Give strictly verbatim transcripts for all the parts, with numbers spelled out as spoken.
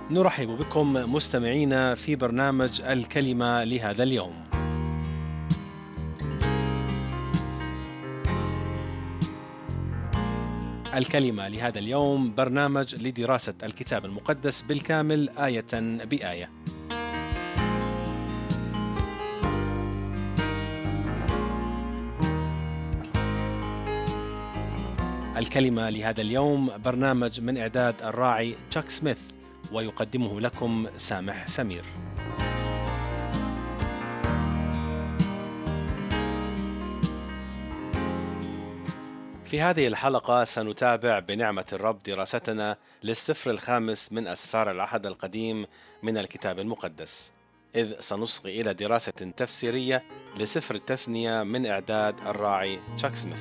نرحب بكم مستمعينا في برنامج الكلمة لهذا اليوم. الكلمة لهذا اليوم برنامج لدراسة الكتاب المقدس بالكامل آية بآية. الكلمة لهذا اليوم برنامج من إعداد الراعي تشاك سميث، ويقدمه لكم سامح سمير. في هذه الحلقة سنتابع بنعمة الرب دراستنا للسفر الخامس من أسفار العهد القديم من الكتاب المقدس، إذ سنصغي إلى دراسة تفسيرية لسفر التثنية من إعداد الراعي تشاك سميث.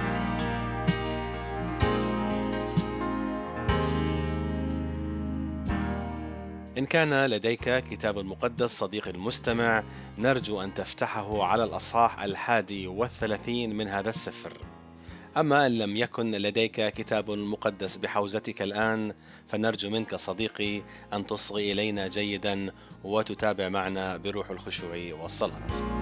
إن كان لديك كتاب مقدس صديقي المستمع، نرجو أن تفتحه على الأصحاح الحادي والثلاثين من هذا السفر. أما إن لم يكن لديك كتاب مقدس بحوزتك الآن، فنرجو منك صديقي أن تصغي إلينا جيدا وتتابع معنا بروح الخشوع والصلاة.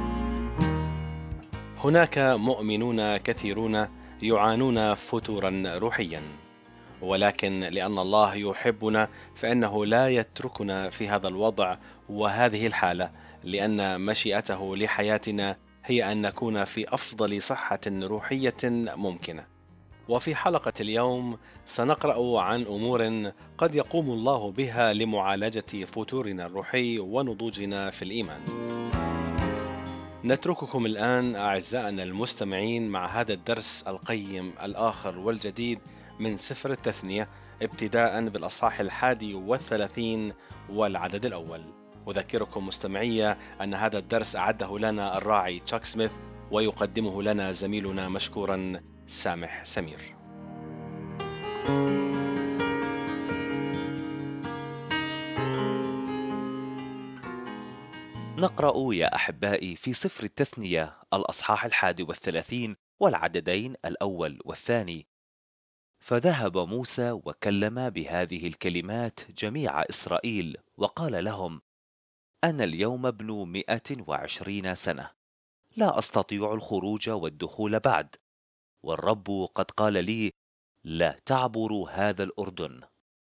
هناك مؤمنون كثيرون يعانون فتورا روحيا، ولكن لأن الله يحبنا فإنه لا يتركنا في هذا الوضع وهذه الحالة، لأن مشيئته لحياتنا هي أن نكون في أفضل صحة روحية ممكنة. وفي حلقة اليوم سنقرأ عن أمور قد يقوم الله بها لمعالجة فتورنا الروحي ونضوجنا في الإيمان. نترككم الآن أعزائنا المستمعين مع هذا الدرس القيم الآخر والجديد من سفر التثنية، ابتداء بالأصحاح الحادي والثلاثين والعدد الأول. أذكركم مستمعية أن هذا الدرس أعده لنا الراعي تشاك سميث، ويقدمه لنا زميلنا مشكورا سامح سمير. نقرأ يا أحبائي في سفر التثنية الأصحاح الحادي والثلاثين والعددين الأول والثاني. فذهب موسى وكلم بهذه الكلمات جميع إسرائيل وقال لهم: أنا اليوم ابن مئة وعشرين سنة، لا أستطيع الخروج والدخول بعد، والرب قد قال لي: لا تعبروا هذا الأردن.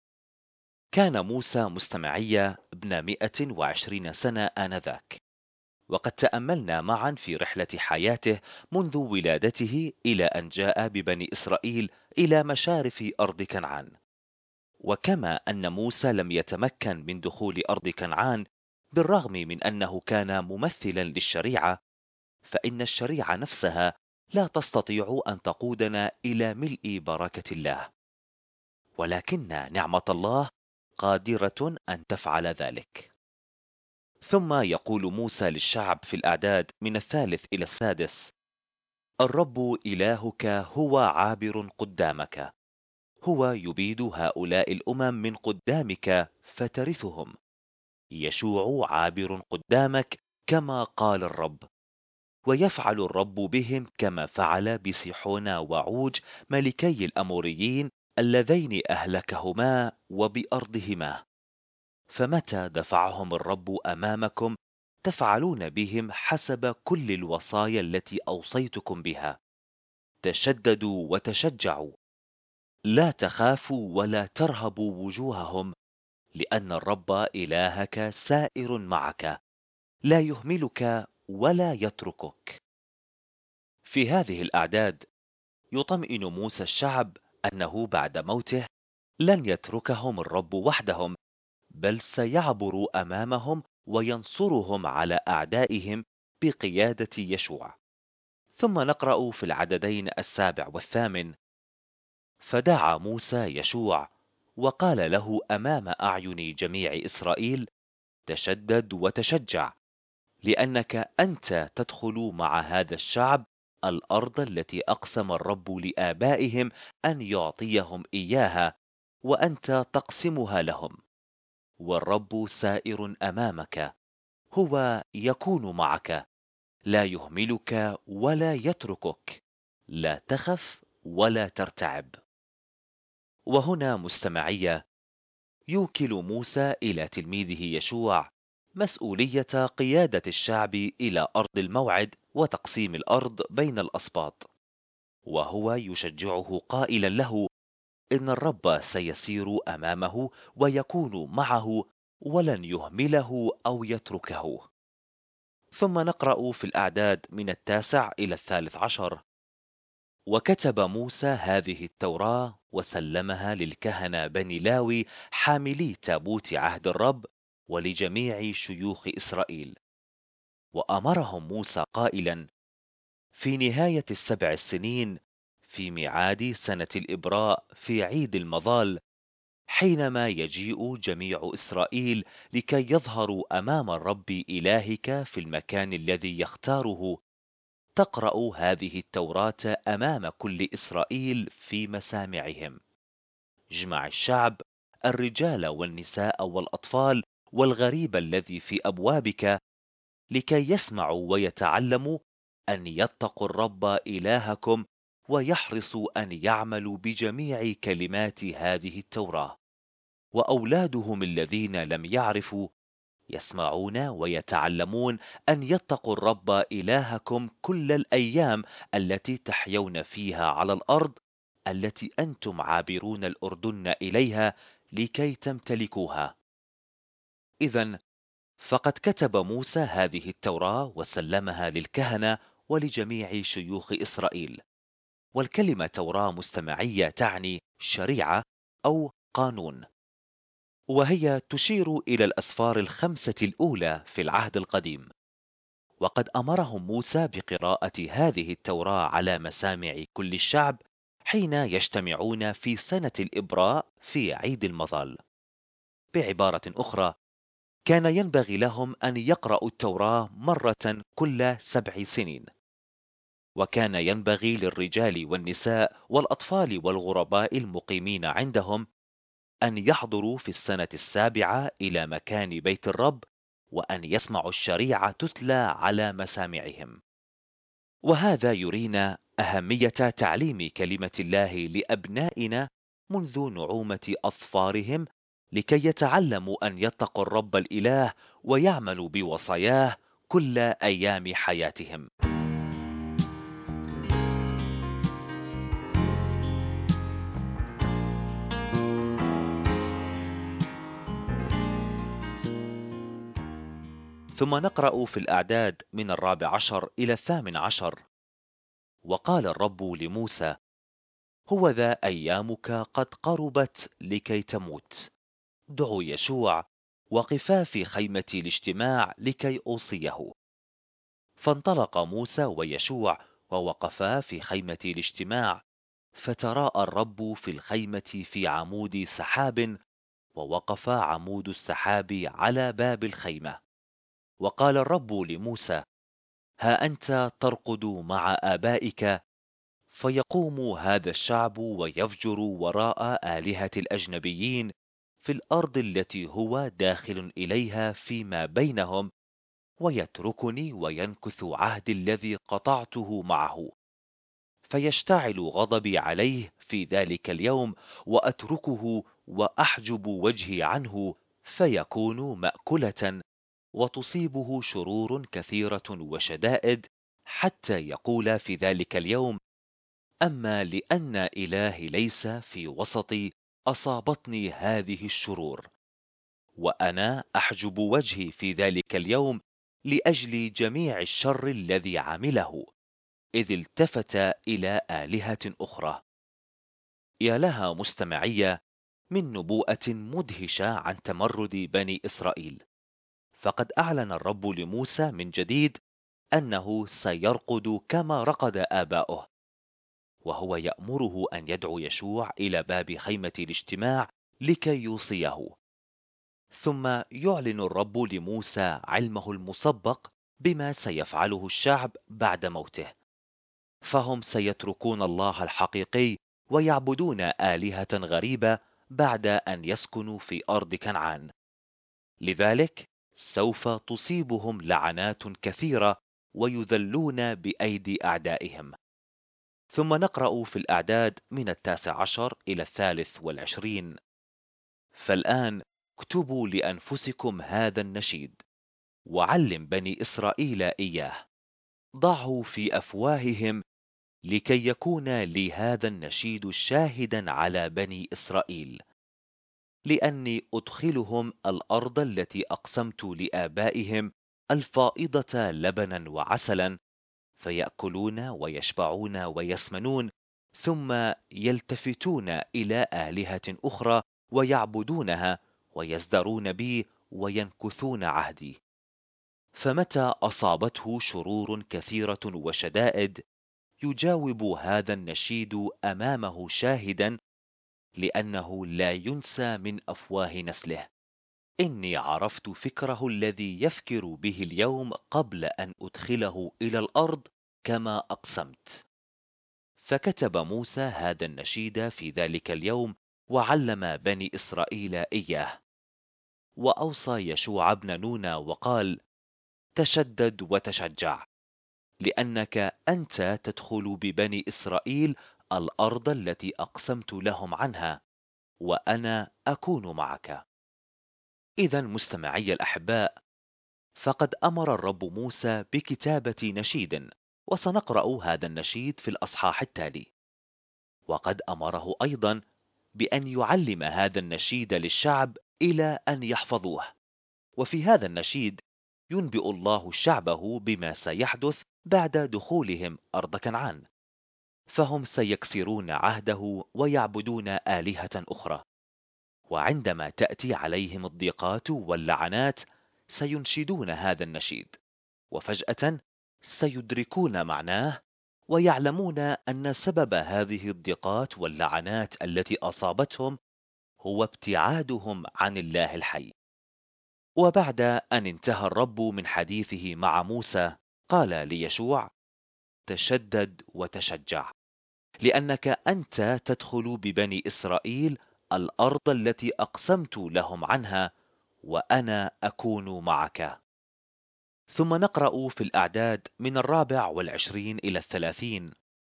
كان موسى مستمعي ابن مئة وعشرين سنة آنذاك، وقد تأملنا معا في رحلة حياته منذ ولادته إلى أن جاء ببني إسرائيل إلى مشارف أرض كنعان. وكما أن موسى لم يتمكن من دخول أرض كنعان بالرغم من أنه كان ممثلا للشريعة، فإن الشريعة نفسها لا تستطيع أن تقودنا إلى ملء بركة الله، ولكن نعمة الله قادرة أن تفعل ذلك. ثم يقول موسى للشعب في الأعداد من الثالث إلى السادس: الرب إلهك هو عابر قدامك، هو يبيد هؤلاء الأمم من قدامك فترثهم. يشوع عابر قدامك كما قال الرب، ويفعل الرب بهم كما فعل بسيحون وعوج ملكي الأموريين اللذين أهلكهما وبأرضهما. فمتى دفعهم الرب أمامكم تفعلون بهم حسب كل الوصايا التي أوصيتكم بها. تشددوا وتشجعوا، لا تخافوا ولا ترهبوا وجوههم، لأن الرب إلهك سائر معك، لا يهملك ولا يتركك. في هذه الأعداد يطمئن موسى الشعب أنه بعد موته لن يتركهم الرب وحدهم، بل سيعبر أمامهم وينصرهم على أعدائهم بقيادة يشوع. ثم نقرأ في العددين السابع والثامن: فدعا موسى يشوع وقال له أمام أعين جميع إسرائيل: تشدد وتشجع، لأنك أنت تدخل مع هذا الشعب الأرض التي أقسم الرب لآبائهم أن يعطيهم إياها، وأنت تقسمها لهم. والرب سائر أمامك، هو يكون معك، لا يهملك ولا يتركك، لا تخف ولا ترتعب. وهنا مستمعية يوكل موسى إلى تلميذه يشوع مسؤولية قيادة الشعب إلى أرض الموعد وتقسيم الأرض بين الأسباط، وهو يشجعه قائلا له إن الرب سيسير أمامه ويكون معه ولن يهمله أو يتركه. ثم نقرأ في الأعداد من التاسع إلى الثالث عشر: وكتب موسى هذه التوراة وسلمها للكهنة بني لاوي حاملي تابوت عهد الرب ولجميع شيوخ إسرائيل. وأمرهم موسى قائلا: في نهاية السبع السنين، في ميعاد سنة الإبراء في عيد المظال، حينما يجيء جميع إسرائيل لكي يظهروا أمام الرب إلهك في المكان الذي يختاره، تقرأ هذه التوراة أمام كل إسرائيل في مسامعهم. اجمع الشعب، الرجال والنساء والأطفال والغريب الذي في أبوابك، لكي يسمعوا ويتعلموا أن يتقوا الرب إلهكم ويحرصوا أن يعملوا بجميع كلمات هذه التوراة. وأولادهم الذين لم يعرفوا يسمعون ويتعلمون أن يتقوا الرب إلهكم كل الأيام التي تحيون فيها على الأرض التي أنتم عابرون الأردن إليها لكي تمتلكوها. إذن فقد كتب موسى هذه التوراة وسلمها للكهنة ولجميع شيوخ إسرائيل. والكلمة توراة مستمعية تعني شريعة أو قانون، وهي تشير إلى الأسفار الخمسة الأولى في العهد القديم. وقد أمرهم موسى بقراءة هذه التوراة على مسامع كل الشعب حين يجتمعون في سنة الإبراء في عيد المظال. بعبارة أخرى، كان ينبغي لهم أن يقرأوا التوراة مرة كل سبع سنين، وكان ينبغي للرجال والنساء والأطفال والغرباء المقيمين عندهم أن يحضروا في السنة السابعة إلى مكان بيت الرب وأن يسمعوا الشريعة تتلى على مسامعهم. وهذا يرينا أهمية تعليم كلمة الله لأبنائنا منذ نعومة أظفارهم، لكي يتعلموا أن يتقوا الرب الإله ويعملوا بوصاياه كل أيام حياتهم. ثم نقرأ في الأعداد من الرابع عشر إلى الثامن عشر: وقال الرب لموسى: هوذا أيامك قد قربت لكي تموت. دعوا يشوع وقفا في خيمة الاجتماع لكي أوصيه. فانطلق موسى ويشوع ووقفا في خيمة الاجتماع، فتراءى الرب في الخيمة في عمود سحاب، ووقف عمود السحاب على باب الخيمة. وقال الرب لموسى: ها أنت ترقد مع آبائك، فيقوم هذا الشعب ويفجر وراء آلهة الأجنبيين في الأرض التي هو داخل إليها فيما بينهم، ويتركني وينكث عهدي الذي قطعته معه. فيشتعل غضبي عليه في ذلك اليوم، وأتركه وأحجب وجهي عنه، فيكون مأكلة، وتصيبه شرور كثيرة وشدائد، حتى يقول في ذلك اليوم: أما لأن إلهي ليس في وسطي أصابتني هذه الشرور. وأنا أحجب وجهي في ذلك اليوم لأجل جميع الشر الذي عمله، إذ التفت إلى آلهة أخرى. يا لها مستمعية من نبوءة مدهشة عن تمرد بني إسرائيل. فقد أعلن الرب لموسى من جديد أنه سيرقد كما رقد آباؤه، وهو يأمره أن يدعو يشوع إلى باب خيمة الاجتماع لكي يوصيه. ثم يعلن الرب لموسى علمه المسبق بما سيفعله الشعب بعد موته، فهم سيتركون الله الحقيقي ويعبدون آلهة غريبة بعد أن يسكنوا في أرض كنعان. لذلك سوف تصيبهم لعنات كثيرة ويذلون بأيدي أعدائهم. ثم نقرأ في الأعداد من التاسع عشر إلى الثالث والعشرين: فالآن اكتبوا لأنفسكم هذا النشيد، وعلم بني إسرائيل إياه. ضعه في أفواههم، لكي يكون لي هذا النشيد شاهدا على بني إسرائيل، لأني أدخلهم الأرض التي أقسمت لآبائهم، الفائضة لبنا وعسلا، فيأكلون ويشبعون ويسمنون، ثم يلتفتون إلى آلهة أخرى ويعبدونها، ويزدرون بي وينكثون عهدي. فمتى أصابته شرور كثيرة وشدائد، يجاوب هذا النشيد أمامه شاهدا، لأنه لا ينسى من أفواه نسله. إني عرفت فكره الذي يفكر به اليوم قبل أن أدخله إلى الأرض كما أقسمت. فكتب موسى هذا النشيد في ذلك اليوم، وعلم بني إسرائيل إياه. وأوصى يشوع بن نون وقال: تشدد وتشجع، لأنك أنت تدخل ببني إسرائيل الأرض التي أقسمت لهم عنها، وأنا أكون معك. إذا مستمعي الأحباء، فقد أمر الرب موسى بكتابة نشيد، وسنقرأ هذا النشيد في الأصحاح التالي. وقد أمره أيضا بأن يعلم هذا النشيد للشعب إلى أن يحفظوه. وفي هذا النشيد ينبئ الله شعبه بما سيحدث بعد دخولهم أرض كنعان، فهم سيكسرون عهده ويعبدون آلهة أخرى. وعندما تأتي عليهم الضيقات واللعنات سينشدون هذا النشيد، وفجأة سيدركون معناه، ويعلمون أن سبب هذه الضيقات واللعنات التي أصابتهم هو ابتعادهم عن الله الحي. وبعد أن انتهى الرب من حديثه مع موسى، قال ليشوع: تشدد وتشجع، لأنك أنت تدخل ببني إسرائيل الأرض التي أقسمت لهم عنها، وأنا أكون معك. ثم نقرأ في الأعداد من الرابع والعشرين إلى الثلاثين: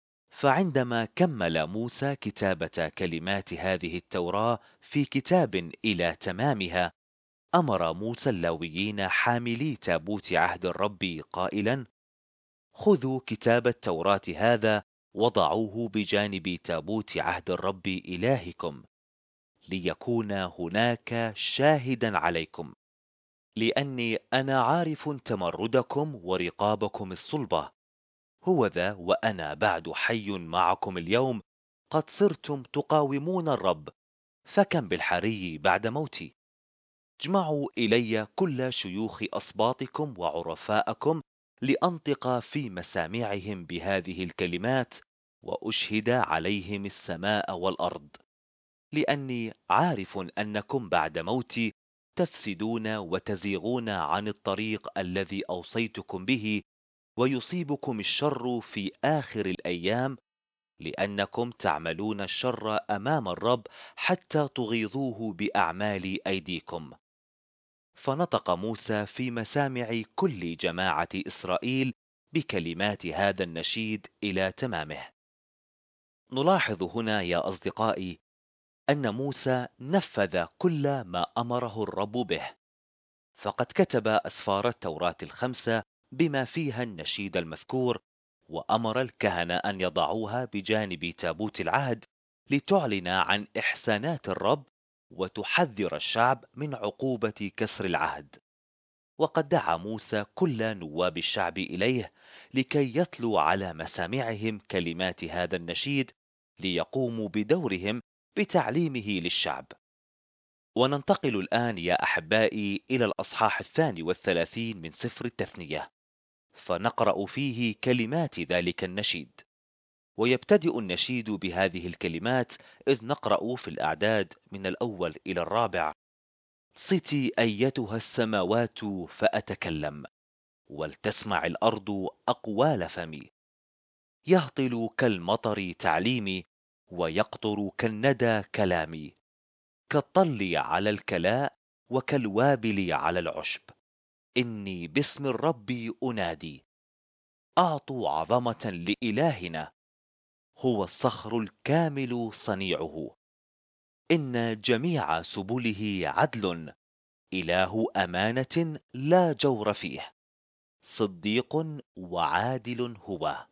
فعندما كمل موسى كتابة كلمات هذه التوراة في كتاب إلى تمامها، أمر موسى اللاويين حاملي تابوت عهد الرب قائلا: خذوا كتاب التوراة هذا وضعوه بجانب تابوت عهد الرب إلهكم، ليكون هناك شاهدا عليكم، لأني أنا عارف تمردكم ورقابكم الصلبة. هوذا وأنا بعد حي معكم اليوم، قد صرتم تقاومون الرب، فكم بالحري بعد موتي. اجمعوا إلي كل شيوخ أصباطكم وعرفاءكم، لأنطق في مسامعهم بهذه الكلمات، وأشهد عليهم السماء والأرض، لأني عارف أنكم بعد موتي تفسدون وتزيغون عن الطريق الذي أوصيتكم به، ويصيبكم الشر في آخر الأيام، لأنكم تعملون الشر أمام الرب حتى تغيظوه بأعمال أيديكم. فنطق موسى في مسامع كل جماعة إسرائيل بكلمات هذا النشيد إلى تمامه. نلاحظ هنا يا أصدقائي أن موسى نفذ كل ما أمره الرب به، فقد كتب أسفار التوراة الخمسة بما فيها النشيد المذكور، وأمر الكهنة أن يضعوها بجانب تابوت العهد، لتعلن عن إحسانات الرب وتحذر الشعب من عقوبة كسر العهد. وقد دعا موسى كل نواب الشعب إليه لكي يتلوا على مسامعهم كلمات هذا النشيد، ليقوموا بدورهم بتعليمه للشعب. وننتقل الآن يا أحبائي إلى الأصحاح الثاني والثلاثين من سفر التثنية، فنقرأ فيه كلمات ذلك النشيد. ويبتدئ النشيد بهذه الكلمات، إذ نقرأ في الأعداد من الأول إلى الرابع: صتي أيتها السماوات فأتكلم، ولتسمع الأرض أقوال فمي. يهطل كالمطر تعليمي، ويقطر كالندى كلامي، كالطل على الكلاء وكالوابل على العشب. إني باسم الرب أنادي، أعطوا عظمة لإلهنا، هو الصخر الكامل صنيعه. إن جميع سبله عدل، إله أمانة لا جور فيه، صديق وعادل هو.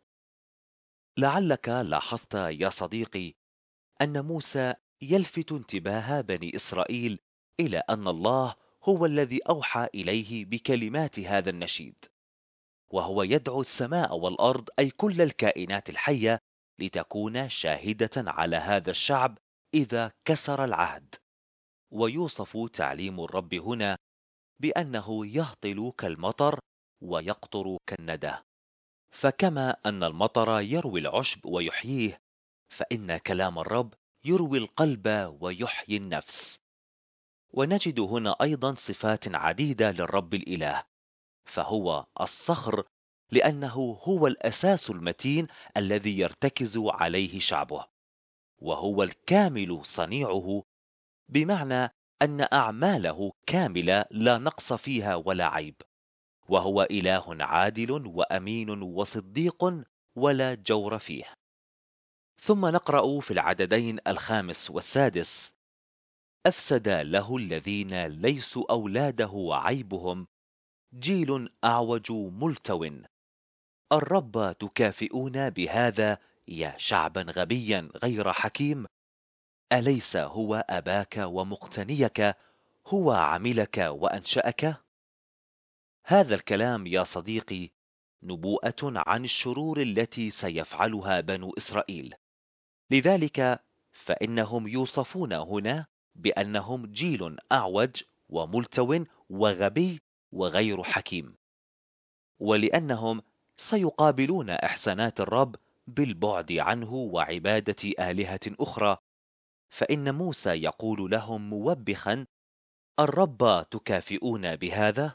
لعلك لاحظت يا صديقي أن موسى يلفت انتباه بني إسرائيل إلى أن الله هو الذي أوحى إليه بكلمات هذا النشيد، وهو يدعو السماء والأرض أي كل الكائنات الحية لتكون شاهدة على هذا الشعب إذا كسر العهد. ويوصف تعليم الرب هنا بأنه يهطل كالمطر ويقطر كالندى. فكما أن المطر يروي العشب ويحييه، فإن كلام الرب يروي القلب ويحيي النفس. ونجد هنا أيضا صفات عديدة للرب الإله، فهو الصخر لأنه هو الأساس المتين الذي يرتكز عليه شعبه، وهو الكامل صنيعه، بمعنى أن أعماله كاملة لا نقص فيها ولا عيب، وهو إله عادل وأمين وصديق ولا جور فيه. ثم نقرأ في العددين الخامس والسادس: أفسد له الذين ليسوا أولاده عيبهم، جيل أعوج ملتو. الرب تكافئون بهذا يا شعبا غبيا غير حكيم؟ أليس هو أباك ومقتنيك، هو عملك وأنشأك؟ هذا الكلام يا صديقي نبوءة عن الشرور التي سيفعلها بنو إسرائيل. لذلك فإنهم يوصفون هنا بأنهم جيل أعوج وملتو وغبي وغير حكيم، ولأنهم سيقابلون إحسانات الرب بالبعد عنه وعبادة آلهة أخرى، فإن موسى يقول لهم موبخا: الرب تكافئون بهذا؟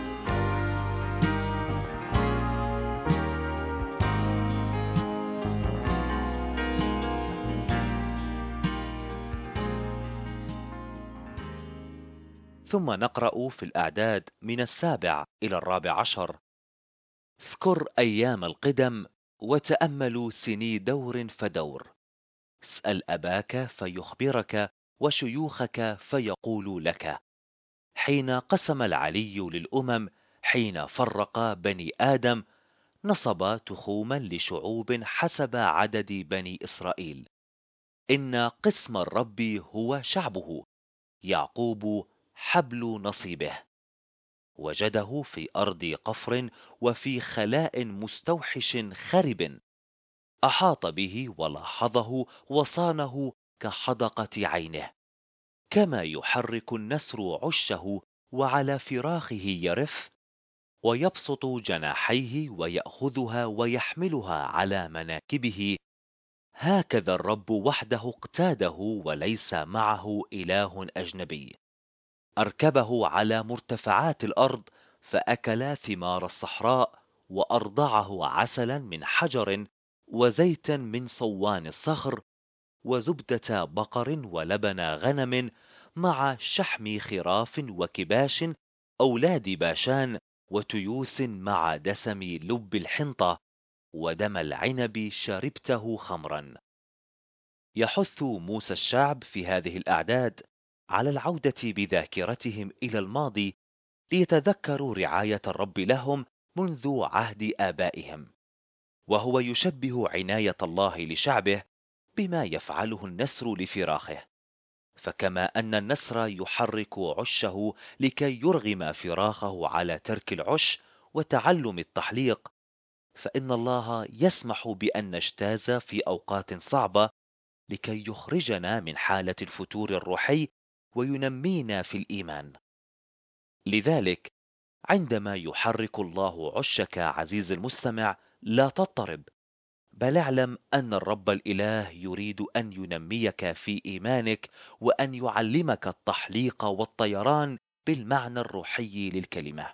ثم نقرأ في الأعداد من السابع إلى الرابع عشر: اذكر أيام القدم وتأملوا سني دور فدور، اسأل أباك فيخبرك وشيوخك فيقول لك، حين قسم العلي للأمم، حين فرق بني آدم، نصب تخوما لشعوب حسب عدد بني إسرائيل. إن قسم الرب هو شعبه، يعقوب حبل نصيبه. وجده في أرض قفر وفي خلاء مستوحش خرب، أحاط به ولاحظه وصانه كحدقة عينه. كما يحرك النسر عشه وعلى فراخه يرف، ويبسط جناحيه ويأخذها ويحملها على مناكبه، هكذا الرب وحده اقتاده وليس معه إله أجنبي. أركبه على مرتفعات الأرض فأكل ثمار الصحراء، وأرضعه عسلا من حجر وزيتا من صوان الصخر، وزبدة بقر ولبن غنم، مع شحم خراف وكباش أولاد باشان، وتيوس مع دسم لب الحنطة، ودم العنب شربته خمرا. يحث موسى الشعب في هذه الأعداد على العودة بذاكرتهم إلى الماضي ليتذكروا رعاية الرب لهم منذ عهد آبائهم، وهو يشبه عناية الله لشعبه بما يفعله النسر لفراخه. فكما أن النسر يحرك عشه لكي يرغم فراخه على ترك العش وتعلم التحليق، فإن الله يسمح بأن نجتاز في أوقات صعبة لكي يخرجنا من حالة الفتور الروحي وينمينا في الإيمان. لذلك عندما يحرك الله عشك عزيز المستمع، لا تضطرب، بل اعلم أن الرب الإله يريد أن ينميك في إيمانك، وأن يعلمك التحليق والطيران بالمعنى الروحي للكلمة.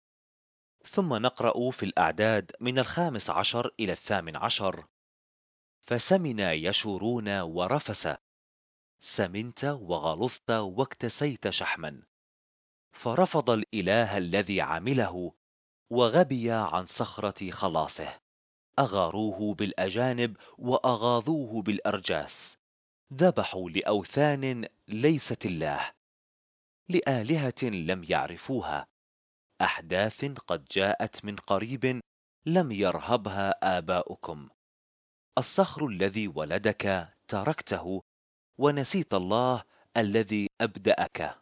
ثم نقرأ في الأعداد من الخامس عشر إلى الثامن عشر: فسمن يشورون ورفس، سمنت وغلظت واكتسيت شحما، فرفض الإله الذي عمله، وغبي عن صخرة خلاصه. أغاروه بالأجانب وأغاظوه بالأرجاس، ذبحوا لأوثان ليست الله، لآلهة لم يعرفوها، أحداث قد جاءت من قريب لم يرهبها آباؤكم. الصخر الذي ولدك تركته، ونسيت الله الذي أبدأك.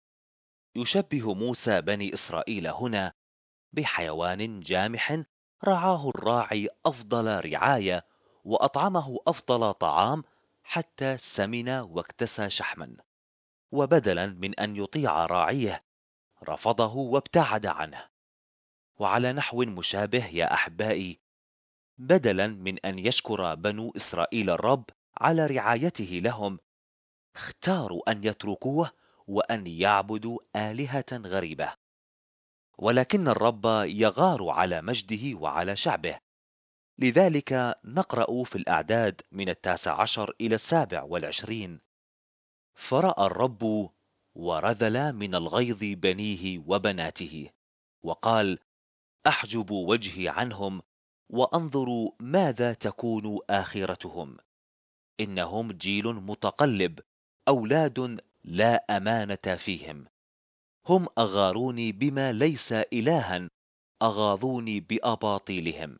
يشبه موسى بني إسرائيل هنا بحيوان جامح رعاه الراعي أفضل رعاية، وأطعمه أفضل طعام، حتى سمن واكتسى شحما، وبدلا من أن يطيع راعيه رفضه وابتعد عنه. وعلى نحو مشابه يا أحبائي، بدلا من أن يشكر بنو إسرائيل الرب على رعايته لهم، اختاروا أن يتركوه وأن يعبدوا آلهة غريبة. ولكن الرب يغار على مجده وعلى شعبه. لذلك نقرأ في الأعداد من التاسع عشر إلى السابع والعشرين: فرأى الرب ورذل من الغيظ بنيه وبناته، وقال: أحجب وجهي عنهم وأنظر ماذا تكون آخرتهم. إنهم جيل متقلب، أولاد لا أمانة فيهم. هم أغاروني بما ليس إلها، أغاظوني بأباطيلهم.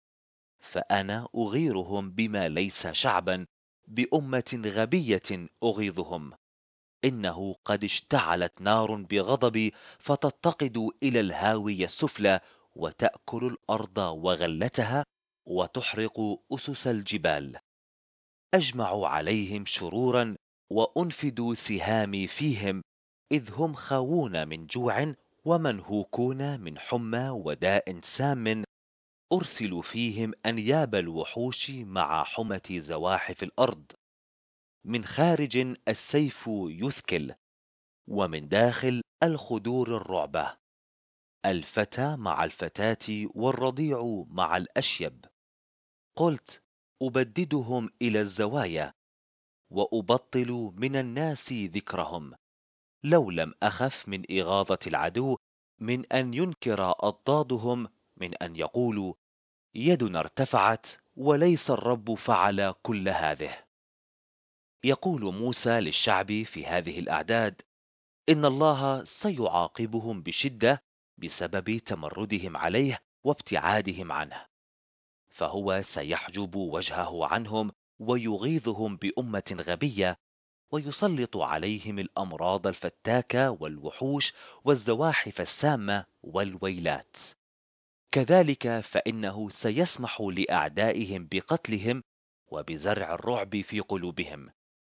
فأنا أغيرهم بما ليس شعبا، بأمة غبية أغيظهم. إنه قد اشتعلت نار بغضبي، فتتقد إلى الهاوية السفلى، وتأكل الأرض وغلتها، وتحرق أسس الجبال. أجمع عليهم شرورا، وأنفد سهامي فيهم، إذ هم خاوون من جوع، ومنهوكون من حمى وداء سام. أرسل فيهم أنياب الوحوش مع حمة زواحف الأرض. من خارج السيف يثكل، ومن داخل الخدور الرعبة. الفتى مع الفتاة، والرضيع مع الأشيب. قلت: أبددهم إلى الزوايا، وأبطل من الناس ذكرهم، لو لم أخف من إغاظة العدو، من أن ينكر أضدادهم، من أن يقولوا: يدنا ارتفعت، وليس الرب فعل كل هذه. يقول موسى للشعب في هذه الأعداد إن الله سيعاقبهم بشدة بسبب تمردهم عليه وابتعادهم عنه، فهو سيحجب وجهه عنهم، ويغيظهم بأمة غبية، ويسلط عليهم الأمراض الفتاكة والوحوش والزواحف السامة والويلات. كذلك فإنه سيسمح لأعدائهم بقتلهم، وبزرع الرعب في قلوبهم،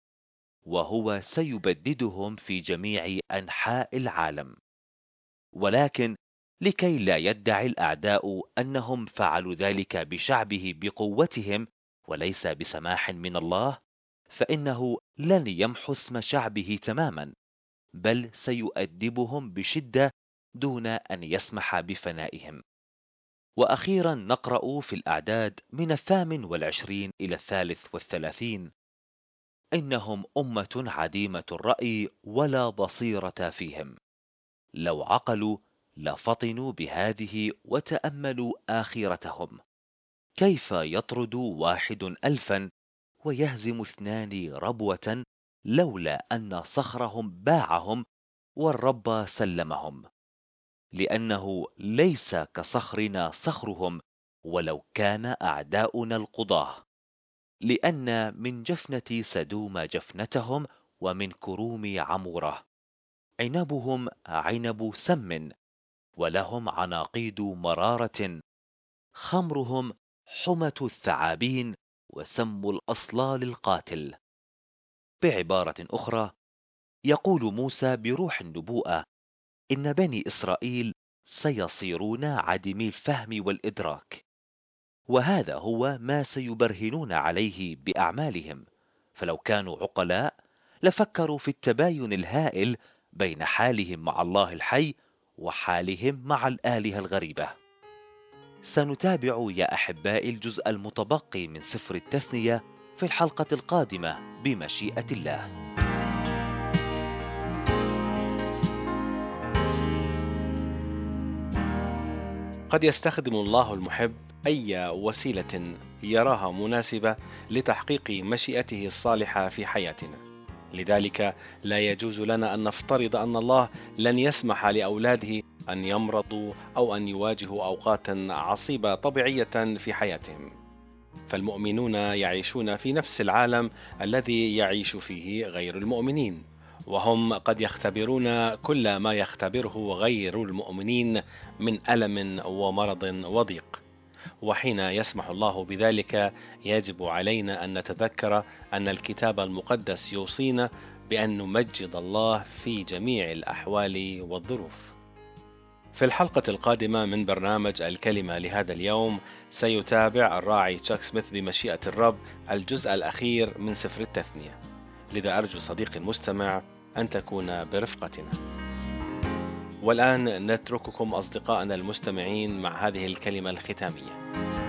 وهو سيبددهم في جميع أنحاء العالم. ولكن لكي لا يدعي الأعداء أنهم فعلوا ذلك بشعبه بقوتهم وليس بسماح من الله، فإنه لن يمحو اسم شعبه تماما، بل سيؤدبهم بشدة دون أن يسمح بفنائهم. وأخيرا نقرأ في الأعداد من الثامن والعشرين إلى الثالث والثلاثين: إنهم أمة عديمة الرأي ولا بصيرة فيهم، لو عقلوا لفطنوا بهذه وتأملوا آخرتهم. كيف يطرد واحد ألفا، ويهزم اثنان ربوة، لولا أن صخرهم باعهم، والرب سلمهم. لأنه ليس كصخرنا صخرهم، ولو كان أعداؤنا القضاة. لأن من جفنة سدوم جفنتهم، ومن كروم عموره. عنبهم عنب سم، ولهم عناقيد مرارة. خمرهم حمة الثعابين، وسم الأصلال القاتل. بعبارة أخرى، يقول موسى بروح النبوءة إن بني إسرائيل سيصيرون عديمي الفهم والإدراك، وهذا هو ما سيبرهنون عليه بأعمالهم. فلو كانوا عقلاء لفكروا في التباين الهائل بين حالهم مع الله الحي وحالهم مع الآلهة الغريبة. سنتابع يا أحبائي الجزء المتبقي من سفر التثنية في الحلقة القادمة بمشيئة الله. قد يستخدم الله المحب أي وسيلة يراها مناسبة لتحقيق مشيئته الصالحة في حياتنا. لذلك لا يجوز لنا أن نفترض أن الله لن يسمح لأولاده أن يمرضوا أو أن يواجهوا أوقات عصيبة طبيعية في حياتهم، فالمؤمنون يعيشون في نفس العالم الذي يعيش فيه غير المؤمنين، وهم قد يختبرون كل ما يختبره غير المؤمنين من ألم ومرض وضيق. وحين يسمح الله بذلك يجب علينا أن نتذكر أن الكتاب المقدس يوصينا بأن نمجد الله في جميع الأحوال والظروف. في الحلقة القادمة من برنامج الكلمة لهذا اليوم سيتابع الراعي تشاك سميث بمشيئة الرب الجزء الأخير من سفر التثنية، لذا أرجو صديقي المستمع أن تكون برفقتنا. والآن نترككم أصدقائنا المستمعين مع هذه الكلمة الختامية.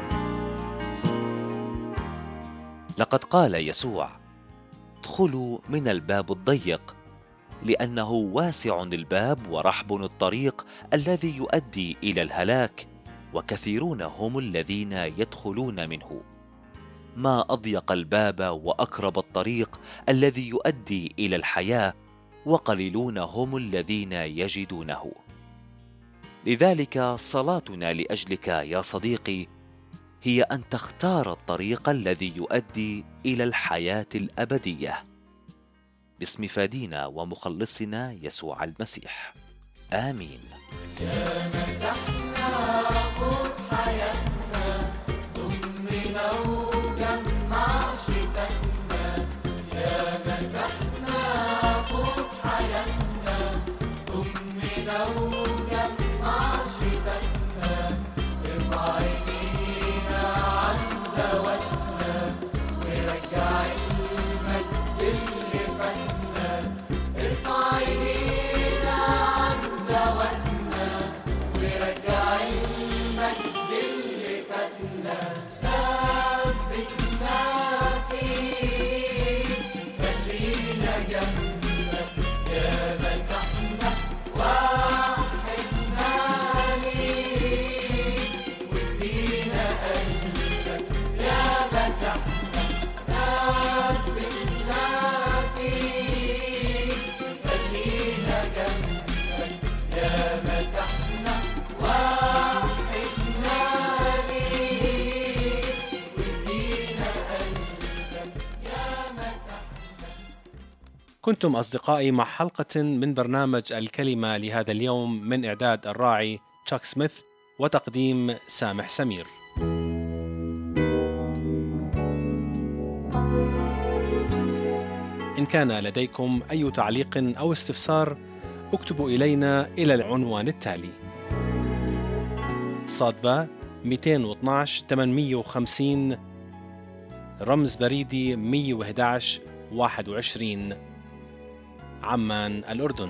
لقد قال يسوع: ادخلوا من الباب الضيق، لأنه واسع الباب ورحب الطريق الذي يؤدي إلى الهلاك، وكثيرون هم الذين يدخلون منه. ما أضيق الباب وأكرب الطريق الذي يؤدي إلى الحياة، وقليلون هم الذين يجدونه. لذلك صلاتنا لأجلك يا صديقي هي أن تختار الطريق الذي يؤدي إلى الحياة الأبدية، باسم فادينا ومخلصنا يسوع المسيح. آمين. يا مسحنا قود حياتنا، ضمنا وجمع شتاتنا. يا مسحنا قود حياتنا، ضمنا وجمع شتاتنا. ارفع ايدينا عن ذواتنا، ورجع المجد اللي فاتنا. ارفع ايدينا عن ذواتنا، ورجع المجد اللي فاتنا. ثبتنا فيك، خلينا جنبك. يا مسحنا وحدنا ليك، وادينا قلبك. يا مسحنا ثبتنا فيك، خلينا جنبك. يا مسحنا وحدنا ليك، وادينا قلبك. يا مسحنا. كنتم أصدقائي مع حلقة من برنامج الكلمة لهذا اليوم من إعداد الراعي تشاك سميث وتقديم سامح سمير. إن كان لديكم أي تعليق أو استفسار اكتبوا إلينا إلى العنوان التالي: صادبة مئتين واثناشر ثمانمئة وخمسين، رمز بريدي مئة وأحد عشر واحد وعشرين، عمان الأردن.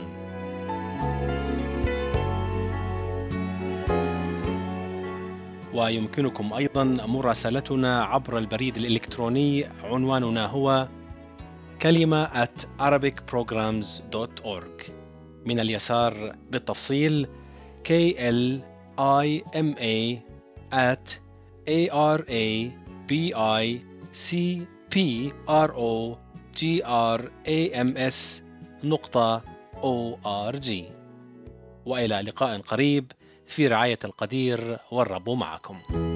ويمكنكم أيضا مراسلتنا عبر البريد الإلكتروني، عنواننا هو كلمة at arabic programs dot org. من اليسار بالتفصيل K L I M A at A R A B I C P R O G R A M S نقطة O R G. وإلى لقاء قريب في رعاية القدير، والرب معكم.